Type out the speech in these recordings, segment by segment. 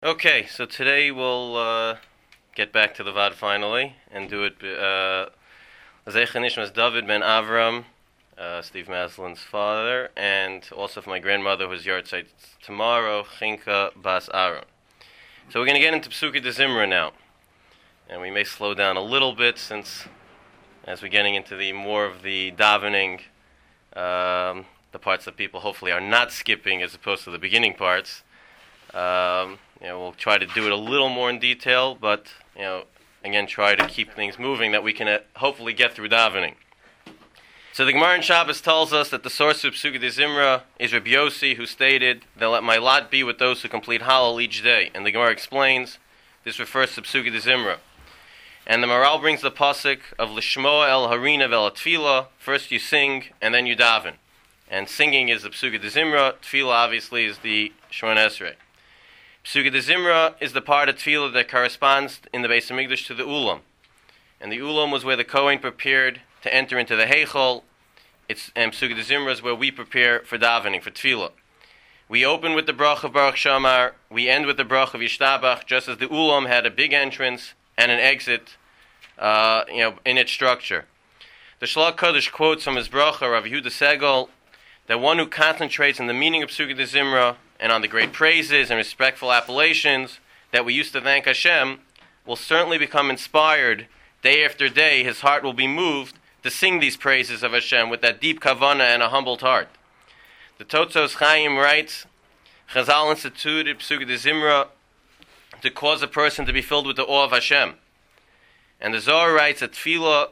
Okay, so today we'll get back to the Vad finally and do it. Zecher Nishmas David ben Avram, Steve Maslin's father, and also for my grandmother whose yahrzeit tomorrow, Chinka Bas Aaron. So we're going to get into Psuki de Zimra now, and we may slow down a little bit since, as we're getting into the more of the davening, the parts that people hopefully are not skipping as opposed to the beginning parts. We'll try to do it a little more in detail, but, again, try to keep things moving that we can hopefully get through davening. So the Gemara in Shabbos tells us that the source of Psuki de Zimra is Rabbi Yossi, who stated, "They'll let my lot be with those who complete Hallel each day." And the Gemara explains, this refers to Psuki de Zimra. And the Maral brings the pasuk of Lishmoa el Harina vel Tefillah. First you sing, and then you daven. And singing is the Psuki de Zimra. Tefillah, obviously, is the Shemona Esrei. Psuki de Zimra is the part of Tefillah that corresponds in the Beis HaMikdash to the Ulam. And the Ulam was where the Kohen prepared to enter into the Heichal. And Psuki de Zimra is where we prepare for davening, for Tefillah. We open with the Brach of Baruch Shamar. We end with the Brach of Yishtabach, just as the Ulam had a big entrance and an exit, in its structure. The Shlach Kodesh quotes from his Bracha, Rav Yehuda Segal, that one who concentrates on the meaning of Psuki de Zimra and on the great praises and respectful appellations that we used to thank Hashem will certainly become inspired day after day. His heart will be moved to sing these praises of Hashem with that deep kavanah and a humbled heart. The Totzos Chaim writes, Chazal instituted Psuki de Zimra to cause a person to be filled with the awe of Hashem. And the Zohar writes that Tefillah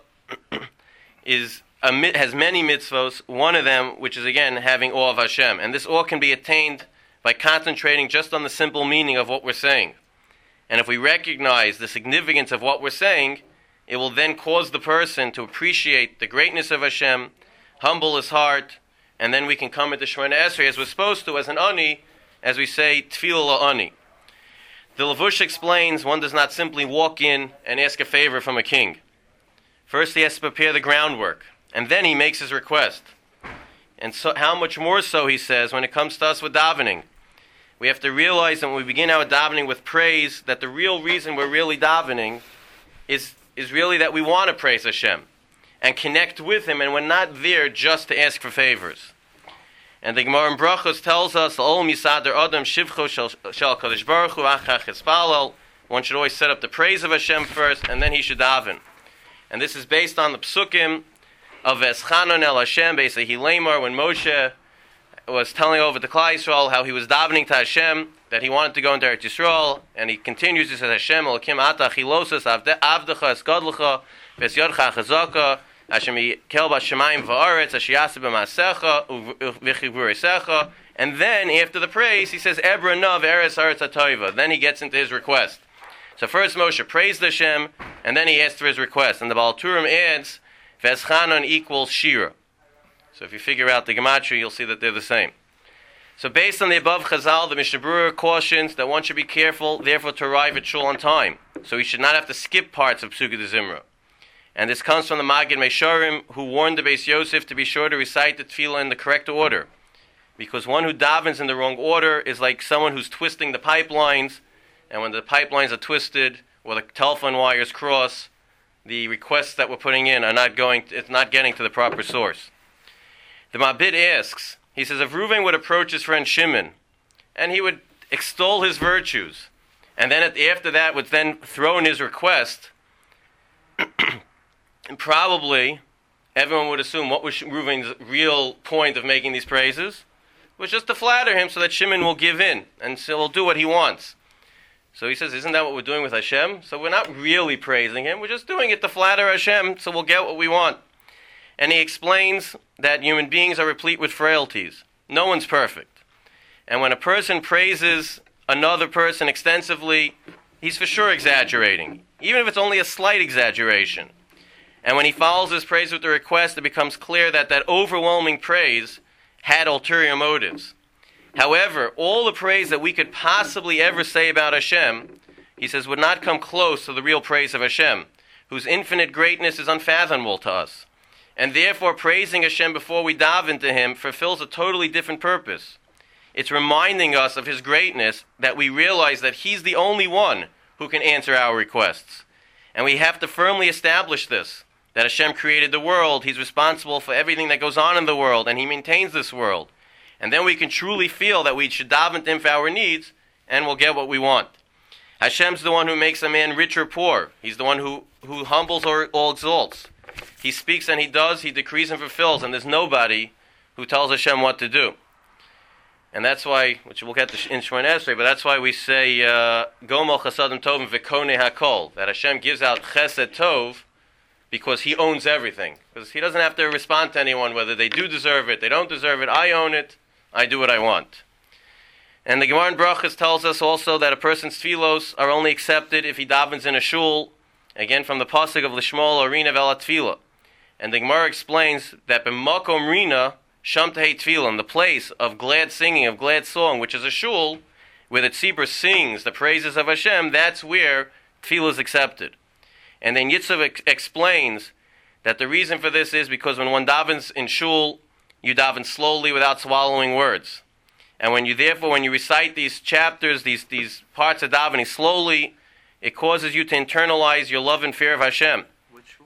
has many mitzvos, one of them which is again having awe of Hashem. And this awe can be attained by concentrating just on the simple meaning of what we're saying. And if we recognize the significance of what we're saying, it will then cause the person to appreciate the greatness of Hashem, humble his heart, and then we can come into Shemona Esrei as we're supposed to, as an ani, as we say, Tefillah la'ani. The Levush explains one does not simply walk in and ask a favor from a king. First he has to prepare the groundwork, and then he makes his request. And so, how much more so, he says, when it comes to us with davening. We have to realize that when we begin our davening with praise, that the real reason we're really davening is really that we want to praise Hashem and connect with Him, and we're not there just to ask for favors. And the Gemara in Brachos tells us, "Ol misader adam shivcho shel Kadosh Baruch Hu achach espalel." One should always set up the praise of Hashem first, and then he should daven. And this is based on the psukim of Eschanon el Hashem, basically Hilemar, when Moshe was telling over to Klal Yisrael how he was davening to Hashem, that he wanted to go into Eretz Yisrael, and he continues, he says, Hashem, Elokim ata chilosas avdecha esgadlecha v'esyodcha chazaka Hashem yikel b'shamayim v'aretz asher yaseh b'maasecha v'chivurisecha. And then, after the praise, he says, Ebra nav eretz haaretz hatoiva. Then he gets into his request. So first Moshe praised Hashem, and then he asked for his request. And the Baal Turim adds, Veschanon equals Shira. So if you figure out the Gematria, you'll see that they're the same. So based on the above Chazal, the Mishnah Berurah cautions that one should be careful, therefore, to arrive at Shul on time. So he should not have to skip parts of Psuki de Zimra. And this comes from the Maggid Meisharim, who warned the Beis Yosef to be sure to recite the Tefillah in the correct order. Because one who davens in the wrong order is like someone who's twisting the pipelines, and when the pipelines are twisted, or the telephone wires cross, the requests that we're putting in are it's not getting to the proper source. The Mabit asks, he says, if Reuven would approach his friend Shimon, and he would extol his virtues, and then after that would then throw in his request, and probably everyone would assume what was Reuven's real point of making these praises? It was just to flatter him so that Shimon will give in, and so will do what he wants. So he says, isn't that what we're doing with Hashem? So we're not really praising Him, we're just doing it to flatter Hashem, so we'll get what we want. And he explains that human beings are replete with frailties. No one's perfect. And when a person praises another person extensively, he's for sure exaggerating, even if it's only a slight exaggeration. And when he follows his praise with the request, it becomes clear that that overwhelming praise had ulterior motives. However, all the praise that we could possibly ever say about Hashem, he says, would not come close to the real praise of Hashem, whose infinite greatness is unfathomable to us. And therefore, praising Hashem before we daven to Him fulfills a totally different purpose. it's reminding us of His greatness, that we realize that He's the only one who can answer our requests. And we have to firmly establish this, that Hashem created the world, He's responsible for everything that goes on in the world, and He maintains this world. And then we can truly feel that we should daven to Him for our needs, and we'll get what we want. Hashem's the one who makes a man rich or poor. He's the one who humbles or exalts. He speaks and He does, He decrees and fulfills, and there's nobody who tells Hashem what to do. And that's why, which we'll get to in Shemoneh Esrei, but that's why we say, Gomel Chasadim Tovim V'Konei HaKol, that Hashem gives out Chesed Tov because He owns everything. Because He doesn't have to respond to anyone whether they do deserve it, they don't deserve it. I own it, I do what I want. And the Gemara in Brachos tells us also that a person's tefillos are only accepted if he davens in a shul, again from the pasuk of Lishmol Arina Vela Tefillah. And the Gemara explains that b'makom rina sham tehei tefillah, the place of glad singing, of glad song, which is a shul, where the tzibur sings the praises of Hashem, that's where tefillah is accepted. And then Yitzhak explains that the reason for this is because when one davens in shul, you daven slowly without swallowing words. And when you recite these chapters, these parts of davening slowly, it causes you to internalize your love and fear of Hashem. Which shul?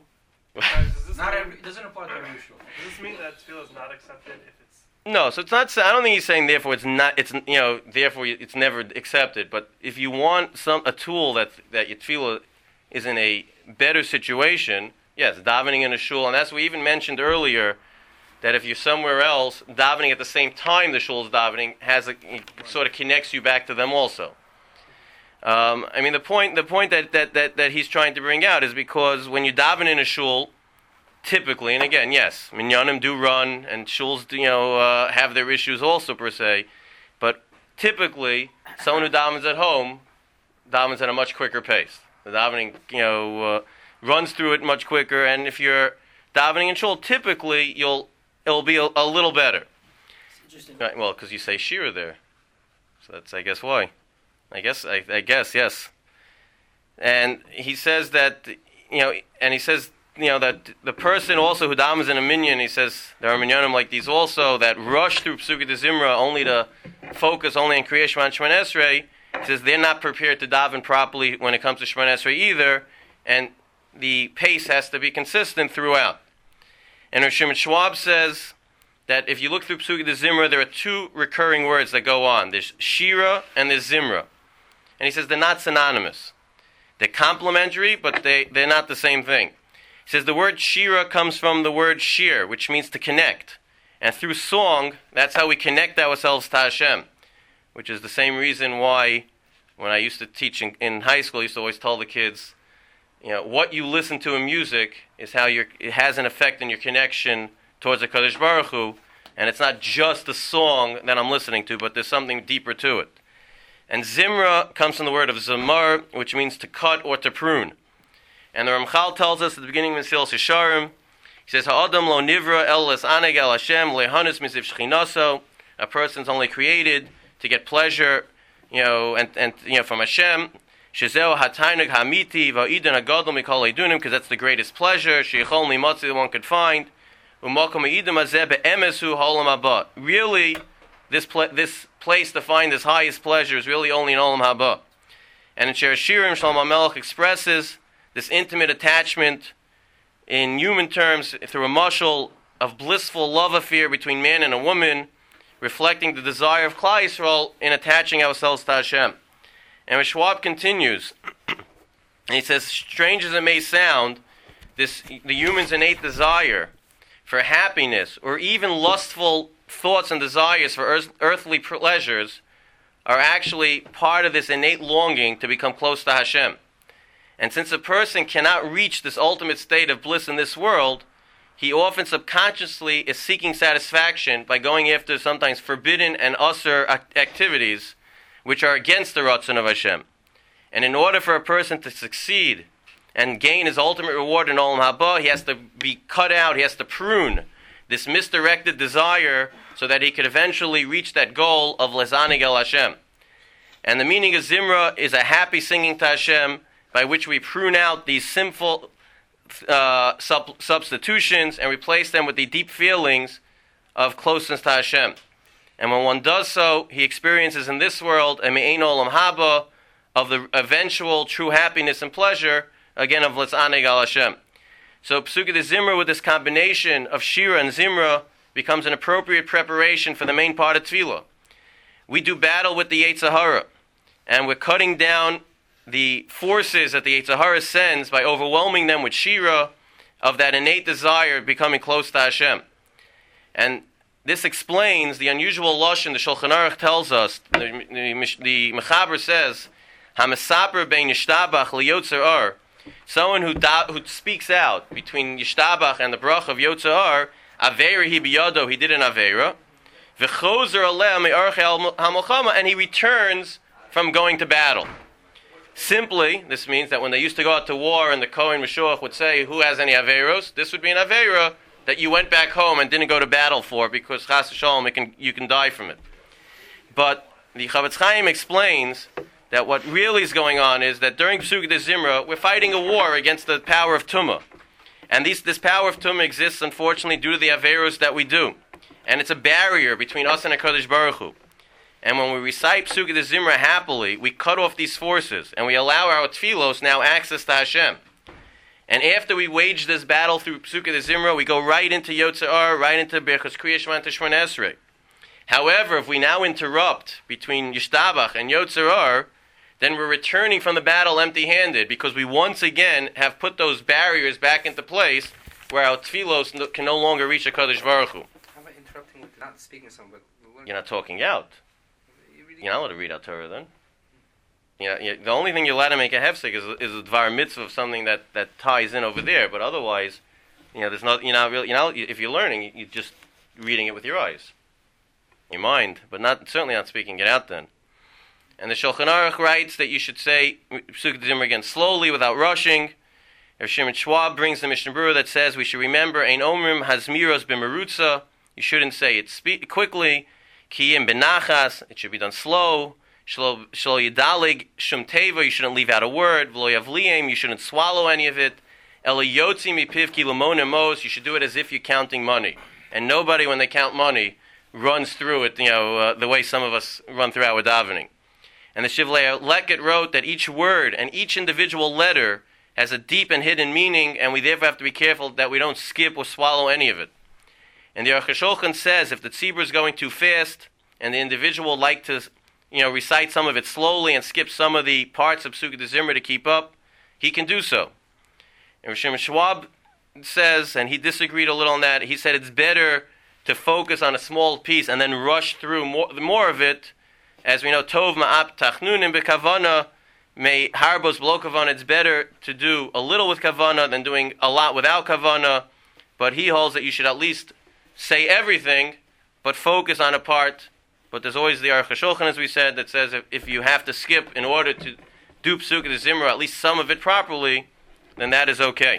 It doesn't apply to every shul. Does this mean that tefillah is not accepted if it's... No, so it's not. I don't think he's saying therefore it's not. It's therefore it's never accepted. But if you want a tool that your tefillah is in a better situation, yes, davening in a shul, and that's what we even mentioned earlier. That if you're somewhere else, davening at the same time the shul is davening it sort of connects you back to them also. The point that he's trying to bring out is because when you daven in a shul, typically, and again, yes, minyanim do run, and shuls have their issues also per se, but typically, someone who davens at home davens at a much quicker pace. The davening, runs through it much quicker, and if you're davening in shul, typically it'll be a little better. Right, well, because you say shira there, so that's I guess why. I guess yes. And he says that that the person also who davens in a minyan, he says there are minyanim like these also that rush through Pesukei de Zimra only to focus only on Kriyas Shema and Shemoneh Esrei. He says they're not prepared to daven properly when it comes to Shemoneh Esrei either, and the pace has to be consistent throughout. And Rosh Shimon Schwab says that if you look through Pesukei de Zimra, there are two recurring words that go on. There's shira and there's zimra. And he says they're not synonymous. They're complementary, but they're not the same thing. He says the word shira comes from the word shir, which means to connect. And through song, that's how we connect ourselves to Hashem, which is the same reason why when I used to teach in high school, I used to always tell the kids, what you listen to in music is how it has an effect in your connection towards the Kadosh Baruch Hu, and it's not just the song that I'm listening to, but there's something deeper to it. And Zimra comes from the word of Zamar, which means to cut or to prune. And the Ramchal tells us at the beginning of Mesilas Yesharim, he says, Ha'adam lo nivra el lesaneg el Hashem lehanus miziv shchinaso. A person's only created to get pleasure, from Hashem. Shezeo hatainug hamiti va'idin agadol mikol eidunim, because that's the greatest pleasure. Sheichol mimatzi that one could find. U'makom eidim hazeh be'emesu ha'olam haba. Really, this place to find this highest pleasure is really only in Olam Haba. And in Shir Hashirim, Shlomo HaMelech expresses this intimate attachment in human terms through a mashal of blissful love affair between man and a woman, reflecting the desire of Klal Yisrael in attaching ourselves to Hashem. And Schwab continues, and he says, strange as it may sound, the human's innate desire for happiness or even lustful thoughts and desires for earthly pleasures are actually part of this innate longing to become close to Hashem. And since a person cannot reach this ultimate state of bliss in this world, he often subconsciously is seeking satisfaction by going after sometimes forbidden and usher activities which are against the Ratzon of Hashem. And in order for a person to succeed and gain his ultimate reward in Olam Haba, he has to be cut out, he has to prune this misdirected desire so that he could eventually reach that goal of Lezanig El Hashem. And the meaning of Zimra is a happy singing to Hashem by which we prune out these sinful substitutions and replace them with the deep feelings of closeness to Hashem. And when one does so, he experiences in this world a me'ein olam haba, of the eventual true happiness and pleasure, again, of L'tzaneg al Hashem. So Psukei de Zimra, with this combination of Shira and Zimra, becomes an appropriate preparation for the main part of Tefillah. We do battle with the Yetzer Hara, and we're cutting down the forces that the Yetzer Hara sends by overwhelming them with Shira, of that innate desire of becoming close to Hashem. And this explains the unusual lashon the Shulchan Aruch tells us. The Mechaber says, "Hamasaper bein yishtabach liyotzer ar." Someone who speaks out between yishtabach and the brach of yotzer ar, aveira hi biyado, he did an aveira, v'chozer aleh me'archei hamilchama, and he returns from going to battle. Simply, this means that when they used to go out to war and the Kohen Meshuach would say, who has any Averos? This would be an Aveira that you went back home and didn't go to battle for because Chas v'shalom, you can die from it. But the Chavetz Chaim explains that what really is going on is that during Psukei de Zimra, we're fighting a war against the power of Tumah. And this power of Tumah exists, unfortunately, due to the Averos that we do. And it's a barrier between us and HaKadosh Baruch Hu. And when we recite Psukei de Zimra happily, we cut off these forces, and we allow our tefillos now access to Hashem. And after we wage this battle through Psukei de Zimra, we go right into Yotzer Ar, right into Berchos Kriya Shema and Shemona Esrei. However, if we now interrupt between Yishtabach and Yotzer Ar, then we're returning from the battle empty-handed, because we once again have put those barriers back into place where our tefillos can no longer reach HaKadosh Baruch Hu. How about interrupting with not speaking something? You're not talking out. You're not allowed to read out Torah then. The only thing you're allowed to make a hefsek is a dvar mitzvah of something that ties in over there. But otherwise, there's not. You're not really. If you're learning, you're just reading it with your eyes, your mind, but certainly not speaking it out then. And the Shulchan Aruch writes that you should say Psukei de Zimra again slowly, without rushing. Rav Shimon Schwab brings the Mishnah Berurah that says we should remember Ein Omrim Hazmiros B'merutza. You shouldn't say it quickly. Kiyim benachas, it should be done slow. Shlo yidalig shum teva, you shouldn't leave out a word. V'lo yavliyim, you shouldn't swallow any of it. Ela yotzi mipiv ki lamona mos, you should do it as if you're counting money. And nobody, when they count money, runs through it, the way some of us run through our davening. And the Shivlei Leket wrote that each word and each individual letter has a deep and hidden meaning, and we therefore have to be careful that we don't skip or swallow any of it. And the Aruch HaShulchan says if the tzibur is going too fast and the individual would like to, recite some of it slowly and skip some of the parts of Psukei de Zimra to keep up, he can do so. And Rav Shimon Schwab says, and he disagreed a little on that, he said it's better to focus on a small piece and then rush through more of it. As we know, Tov ma'ap tachnunim bekavana, may harbos below kavana, it's better to do a little with kavana than doing a lot without kavana. But he holds that you should at least say everything, but focus on a part. But there's always the Aruch HaShulchan, as we said, that says if you have to skip in order to do Psukei de Zimra, at least some of it properly, then that is okay.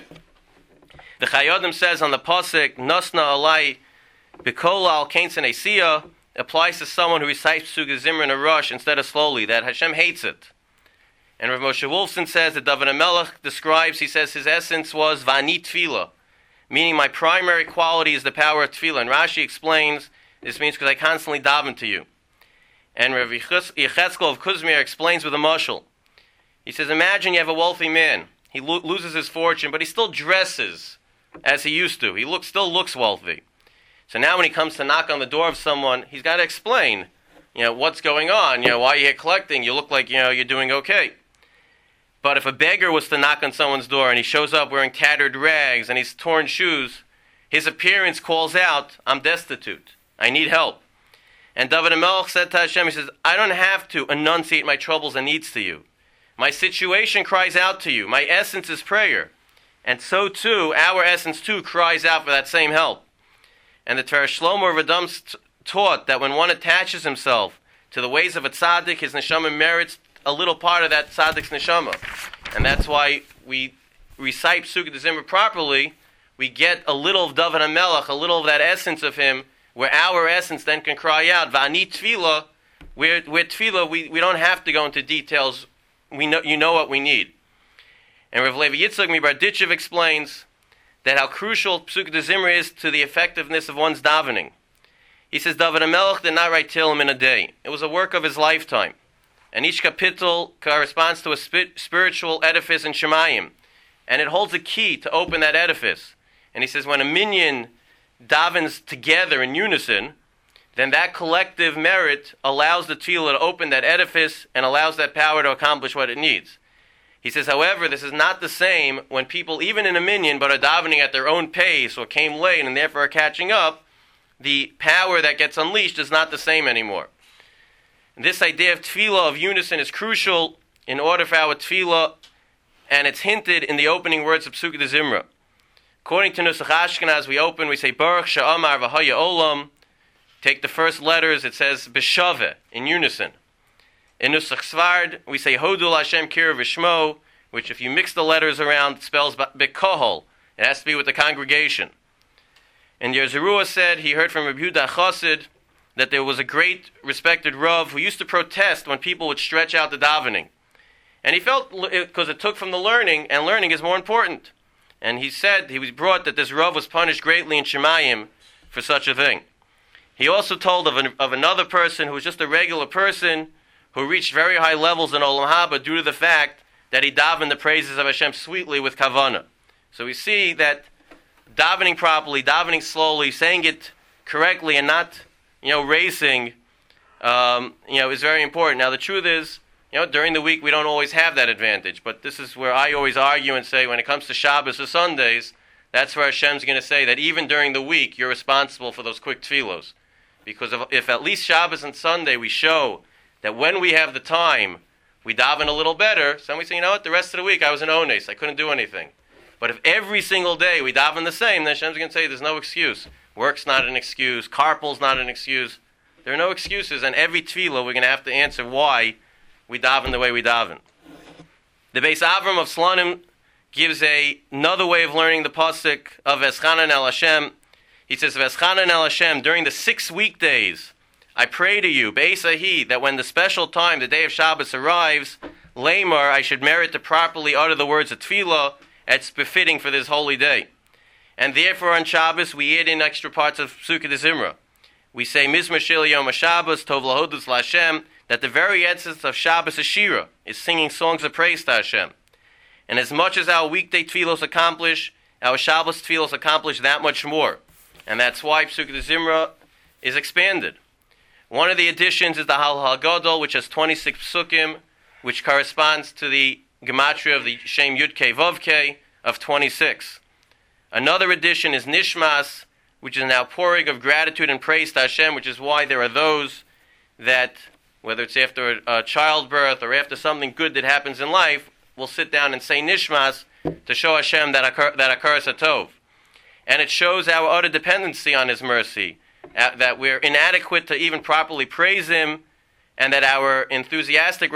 The Chayodim says on the pasuk, Nasna alai b'kol al keinsen esiyah, applies to someone who recites Psukei de Zimra in a rush instead of slowly, that Hashem hates it. And Rav Moshe Wolfson says that David HaMelech describes, he says his essence was Vani Tefillah, meaning my primary quality is the power of Tefillah. And Rashi explains, this means because I constantly daven to you. And Rav Yechezkel of Kuzmir explains with a mashal. He says, imagine you have a wealthy man. He loses his fortune, but he still dresses as he used to. He still looks wealthy. So now when he comes to knock on the door of someone, he's got to explain, what's going on. Why are you here collecting? You look like, you're doing okay. But if a beggar was to knock on someone's door and he shows up wearing tattered rags and he's torn shoes, his appearance calls out, I'm destitute. I need help. And David HaMelech said to Hashem, he says, I don't have to enunciate my troubles and needs to you. My situation cries out to you. My essence is prayer. And so too, our essence too cries out for that same help. And the Torah Shlomo Radam taught that when one attaches himself to the ways of a tzaddik, his neshama merits a little part of that tzaddik's neshama. And that's why we recite Psukei de Zimra properly. We get a little of David HaMelech, a little of that essence of him, where our essence then can cry out, V'ani Tefillah, where Tefillah, we don't have to go into details. You know what we need. And Rav Levi Yitzchak Mibarditchev explains that how crucial Psukei de Zimra is to the effectiveness of one's davening. He says David HaMelech did not write Tehillim in a day. It was a work of his lifetime. And each kapitel corresponds to a spiritual edifice in Shemayim. And it holds a key to open that edifice. And he says when a minyan davens together in unison, then that collective merit allows the tefillah to open that edifice and allows that power to accomplish what it needs. He says, however, this is not the same when people, even in a minyan, but are davening at their own pace or came late and therefore are catching up, the power that gets unleashed is not the same anymore. And this idea of tefillah, of unison, is crucial in order for our tefillah, and it's hinted in the opening words of Pesukei de Zimra. According to Nusach Ashkenaz, we open, we say, Baruch She'amar V'haya Olam. Take the first letters, it says, B'shaveh, in unison. In Nusach Svard, we say, Hodul Hashem Kira V'shmo, which if you mix the letters around, spells B'kohol. It has to be with the congregation. And Yerzerua said, he heard from Rabbi Yehuda Chassid, that there was a great respected Rav who used to protest when people would stretch out the davening. And he felt, because it took from the learning, and learning is more important. And he said, he was brought that this Rav was punished greatly in Shemayim for such a thing. He also told of another person who was just a regular person who reached very high levels in Olam Haba due to the fact that he davened the praises of Hashem sweetly with kavanah. So we see that davening properly, davening slowly, saying it correctly and not, racing, is very important. Now the truth is, during the week we don't always have that advantage, but this is where I always argue and say when it comes to Shabbos or Sundays, that's where Hashem's going to say that even during the week you're responsible for those quick tefillos. Because if at least Shabbos and Sunday we show that when we have the time, we daven a little better, so then we say, the rest of the week I was in Ones, I couldn't do anything. But if every single day we daven the same, then Hashem's going to say there's no excuse. Work's not an excuse, carpool's not an excuse. There are no excuses, and every tefillah we're going to have to answer why we daven the way we daven. The Beis Avram of Slonim gives another way of learning the pasuk of Eschanan el Hashem. He says, Eschanan el Hashem, during the 6 weekdays, I pray to you, Beisahi, that when the special time, the day of Shabbos arrives, Lamar, I should merit to properly utter the words of tefillah, it's befitting for this holy day. And therefore on Shabbos, we add in extra parts of Pesukei de Zimra. We say, Mizmor Shel Yom HaShabbos, Tov Lahodus LaHashem, that the very essence of Shabbos is Shira, is singing songs of praise to Hashem. And as much as our weekday tefillos accomplish, our Shabbos tefillos accomplish that much more. And that's why Pesukei de Zimra is expanded. One of the additions is the Hal HaGadol, which has 26 psukim, which corresponds to the gematria of the Shem Yud Kei Vav Kei of 26. Another addition is Nishmas, which is an outpouring of gratitude and praise to Hashem, which is why there are those that, whether it's after a childbirth or after something good that happens in life, will sit down and say Nishmas to show Hashem that occurs a tov. And it shows our utter dependency on His mercy, that we're inadequate to even properly praise Him, and that our enthusiastic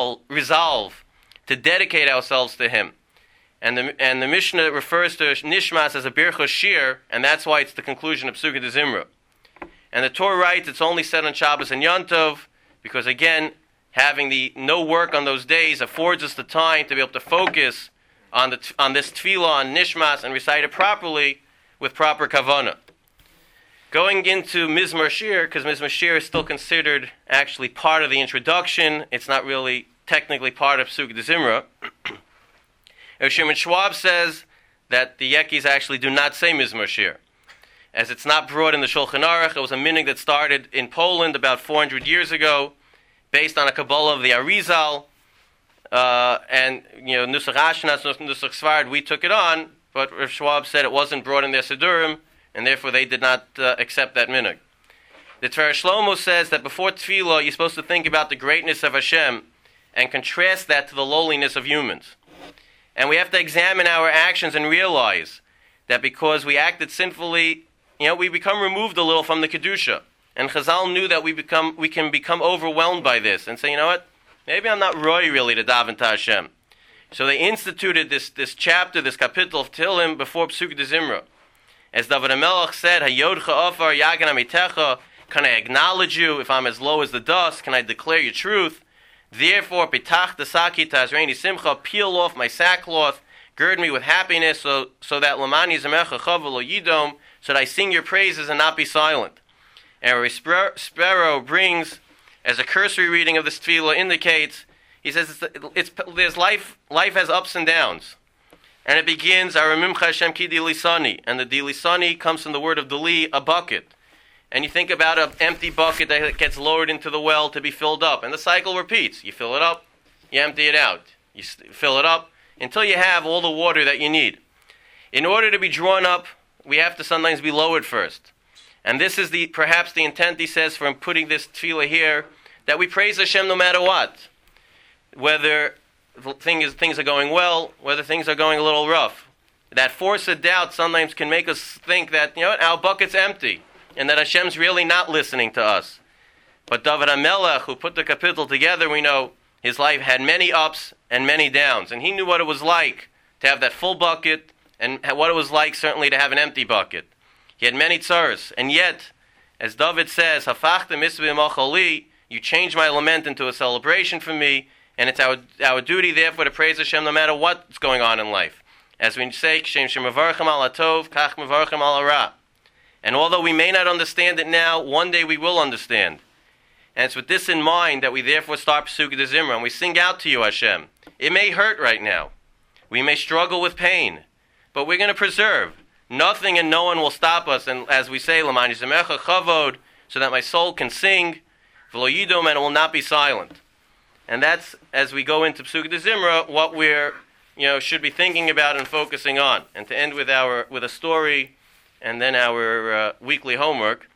resolve to dedicate ourselves to Him. And the Mishnah refers to Nishmas as a Birchos Shir, and that's why it's the conclusion of Pesukei de Zimra. And the Torah writes it's only said on Shabbos and Yom Tov, because again, having the no work on those days affords us the time to be able to focus on this tefillah, on Nishmas, and recite it properly with proper kavanah. Going into Mizmor Shir, because Mizmor Shir is still considered actually part of the introduction, it's not really technically part of Pesukei de Zimra. Shimon Schwab says that the Yekis actually do not say Mizmor Shir, as it's not brought in the Shulchan Aruch. It was a minhag that started in Poland about 400 years ago, based on a Kabbalah of the Arizal, and Nusach Ashkenaz, Nusach Svard, we took it on, but Rav Schwab said it wasn't brought in their Sidurim, and therefore they did not accept that minhag. The Tver Shlomo says that before Tefillah, you're supposed to think about the greatness of Hashem and contrast that to the lowliness of humans. And we have to examine our actions and realize that because we acted sinfully, we become removed a little from the Kedusha. And Chazal knew that we can become overwhelmed by this and say, maybe I'm not roy really to daven to Hashem. So they instituted this chapter, this kapitel of Tehillim before Pesukei de Zimra. As David HaMelech said, Hayodcha Ofar Yagan Amitecha, can I acknowledge you if I'm as low as the dust? Can I declare your truth? Therefore, pitach desaki tazreini simcha, peel off my sackcloth, gird me with happiness, so that lamani zemecha chavalo yidom, so that I sing your praises and not be silent. And Sparrow brings, as a cursory reading of this tefillah indicates, he says there's life has ups and downs. And it begins, Aramimcha Hashem ki dilisani. And the dilisani comes from the word of dili, a bucket. And you think about an empty bucket that gets lowered into the well to be filled up. And the cycle repeats. You fill it up, you empty it out. You fill it up until you have all the water that you need. In order to be drawn up, we have to sometimes be lowered first. And this is perhaps the intent, he says, from putting this tefillah here, that we praise Hashem no matter what. Whether things are going well, whether things are going a little rough. That force of doubt sometimes can make us think that, our bucket's empty, and that Hashem's really not listening to us. But David HaMelech, who put the kapitel together, we know his life had many ups and many downs. And he knew what it was like to have that full bucket, and what it was like certainly to have an empty bucket. He had many tzaros. And yet, as David says, Hafachta misveh machali, you changed my lament into a celebration for me, and it's our duty, therefore, to praise Hashem no matter what's going on in life. As we say, Kshem shemavarchem al hatov, kach mevarchem al hara. And although we may not understand it now, one day we will understand. And it's with this in mind that we therefore start Pesukei de Zimra, and we sing out to you, Hashem. It may hurt right now. We may struggle with pain. But we're going to preserve. Nothing and no one will stop us. And as we say, L'man yizamecha chavod, so that my soul can sing, v'lo yidom, and it will not be silent. And that's, as we go into Pesukei de Zimra, what we're, should be thinking about and focusing on. And to end with a story, and then our weekly homework.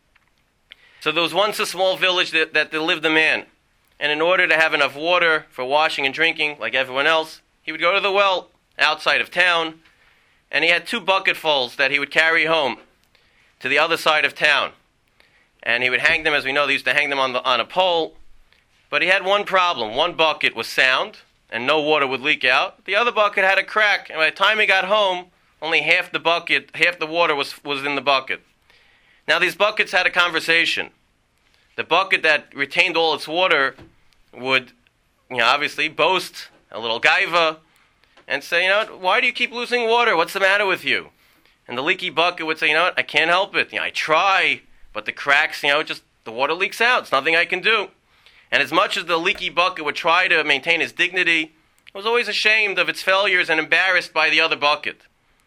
So there was once a small village that there lived a man. And in order to have enough water for washing and drinking, like everyone else, he would go to the well outside of town, and he had 2 bucketfuls that he would carry home to the other side of town. And he would hang them, as we know, they used to hang them on a pole. But he had one problem. One bucket was sound, and no water would leak out. The other bucket had a crack, and by the time he got home, only half the water was in the bucket. Now these buckets had a conversation. The bucket that retained all its water would, obviously boast a little gaiva and say, why do you keep losing water? What's the matter with you? And the leaky bucket would say, I can't help it. I try, but the cracks, just the water leaks out. It's nothing I can do. And as much as the leaky bucket would try to maintain its dignity, it was always ashamed of its failures and embarrassed by the other bucket.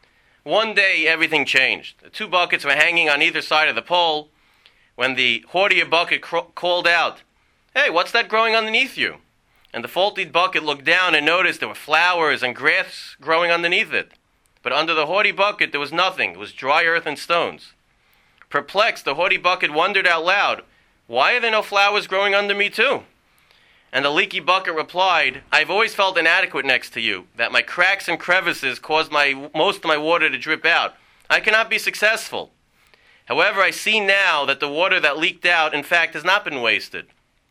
One day, everything changed. The 2 buckets were hanging on either side of the pole when the haughtier bucket called out, "Hey, what's that growing underneath you?" And the faulty bucket looked down and noticed there were flowers and grass growing underneath it. But under the haughty bucket, there was nothing. It was dry earth and stones. Perplexed, the haughty bucket wondered out loud, "Why are there no flowers growing under me too?" And the leaky bucket replied, "I've always felt inadequate next to you, that my cracks and crevices caused most of my water to drip out. I cannot be successful. However, I see now that the water that leaked out, in fact, has not been wasted.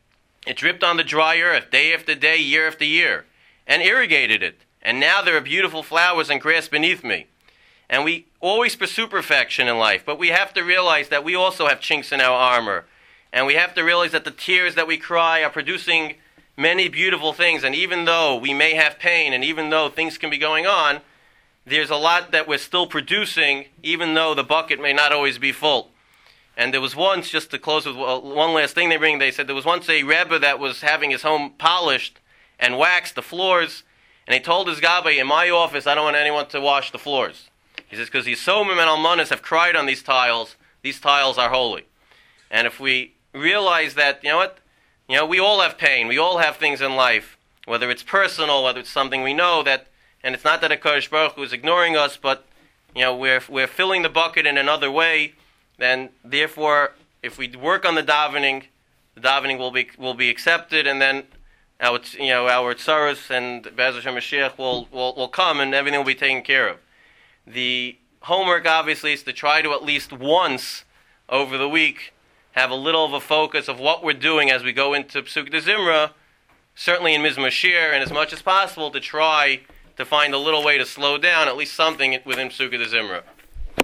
It dripped on the dry earth day after day, year after year, and irrigated it. And now there are beautiful flowers and grass beneath me." And we always pursue perfection in life, but we have to realize that we also have chinks in our armor. And we have to realize that the tears that we cry are producing many beautiful things. And even though we may have pain, and even though things can be going on, there's a lot that we're still producing, even though the bucket may not always be full. And there was once, just to close with one last thing they said there was once a Rebbe that was having his home polished and waxed the floors, and he told his Gabbai, "In my office, I don't want anyone to wash the floors." He says, because Yisomim and Almanas have cried on these tiles are holy. And if we realize that, we all have pain, we all have things in life, whether it's personal, whether it's something we know that, and it's not that HaKadosh Baruch Hu is ignoring us, but we're filling the bucket in another way. Then therefore, if we work on the davening will be accepted, and then our tzaros and Be'ez Hashem Mashiach will come, and everything will be taken care of. The homework obviously is to try to at least once over the week have a little of a focus of what we're doing as we go into Pesukei de Zimra, certainly in Mizmor Shir, and as much as possible to try to find a little way to slow down, at least something within Pesukei de Zimra.